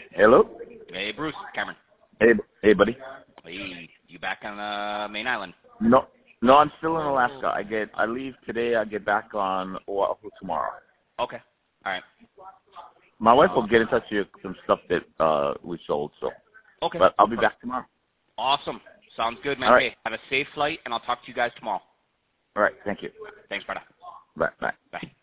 Hello? Hey, Bruce. Cameron. Hey, buddy. Hey, you back on Main Island? No, I'm still in Alaska. I leave today. I get back on Oahu tomorrow. Okay. All right. My wife will get in touch with you with some stuff that we sold. So. Okay. But I'll be back tomorrow. Awesome. Sounds good, man. All right. Hey, have a safe flight, and I'll talk to you guys tomorrow. All right. Thank you. Thanks, brother. Bye. Bye.